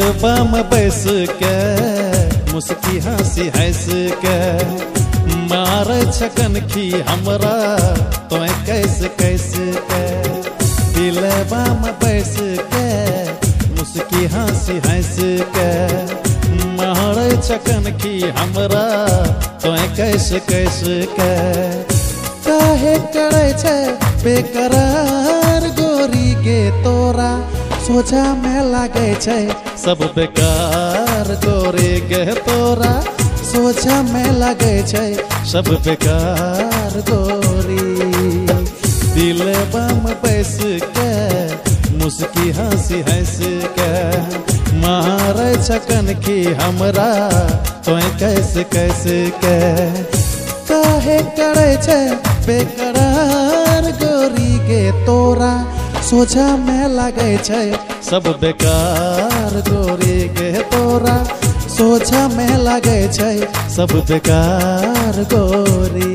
दिलबा में बैस के मुस्की हंसी हंस के मारे छकन की हमरा तो कैसे कैसे के दिलबा में बैस के मुस्की हंसी हंस के मारे छकन की हमरा तो कैसे कैसे के काहे करे छे बेकरार गोरी के तोरा सोचा में लागे छे सब बेकार गोरी के तोरा सोचा में लागे छे सब बेकार गोरी दिलबा में बैस के मुस्की हंसी हंस के मारे छकन की हमरा तो कैसे कैसे के काहे करे छे बेकरार गोरी के तोरा सोचा में लागे छे सब बेकार गोरी के तोरा सोचा में लागे छे सब बेकार गोरी।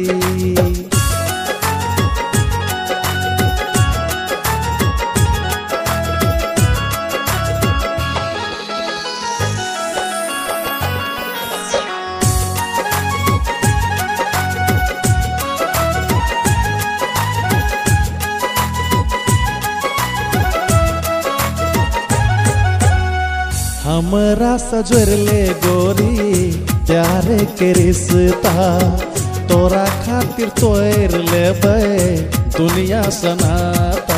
हमरा सजरले गोरी प्यार के रिश्ता तोरा खातिर तोड़ लेबै दुनिया सनाता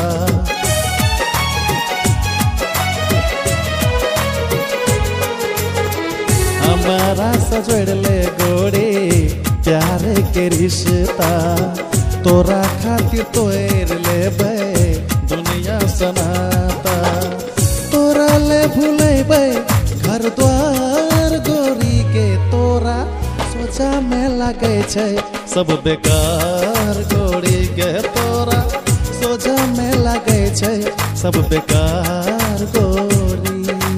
हमरा सजरले गोरी प्यार के रिश्ता तोरा खातिर तोड़ लेबै दुनिया सनाता तोरा ले भूलेबै घर द्वार गोरी के तोरा सोचा में लागे छे सब बेकार गोरी के तोरा सोचा में लागे छे सब बेकार गोरी।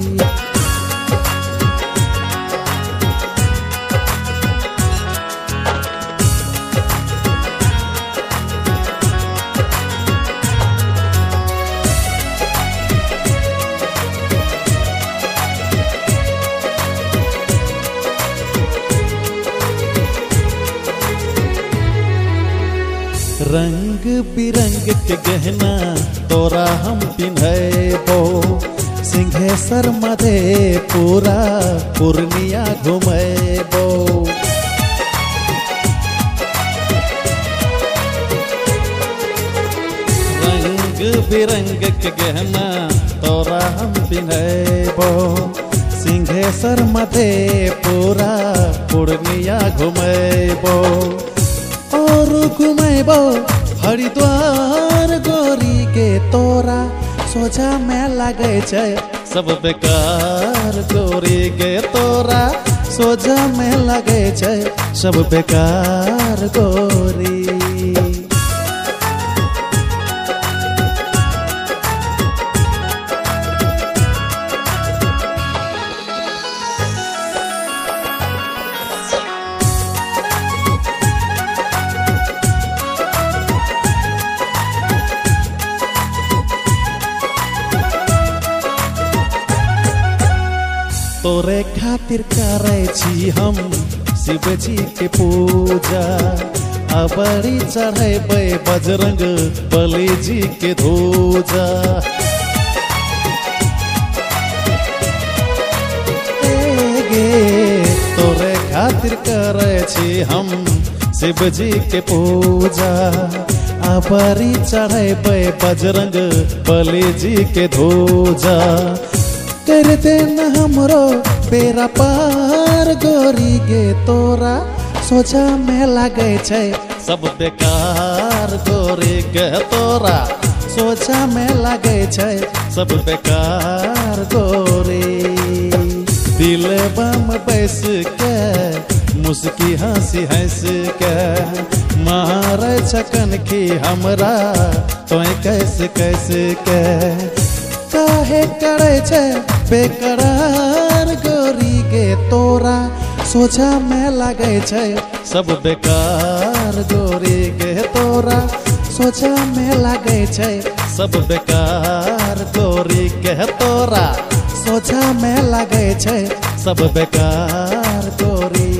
रंग बिरंग के गहना तोरा हम पिन्हबो सिंहेश्वर मधेपुरा पूर्णिया घुमेबो रंग बिरंग के गहना तोरा हम पिन्हबो सिंहेश्वर मधेपुरा पूर्णिया घुमेबो और घुमेबो हरिद्वार गोरी के तोरा सोचा में लागे छे सब बेकार गोरी के तोरा सोचा में लागे छे सब बेकार गोरी। तोरे खातिर करे छी हम शिव जी के पूजा अबरी चढ़ेबै बजरंग बली जी के ध्वजा तोरे खातिर करे छी हम शिव जी के पूजा अबरी चढ़ेबै बजरंग बली जी के ध्वजा कर देना हमरो बेरा पार गोरी के तोरा सोचा में लागे छे सब बेकार गोरी के तोरा सोचा में लागे छे सब बेकार गोरी दिलबा में बैस के मुस्की हंसी हंस के मारे छकन की हमरा तो कैसे कैसे के काहे करे छे बेकरार गोरी के तोरा सोचा में लागे छे सब बेकार गोरी के तोरा सोचा में लागे छे सब बेकार प्यार गोरी कह तोरा सोझा में लगे छे सब बेकार गोरी।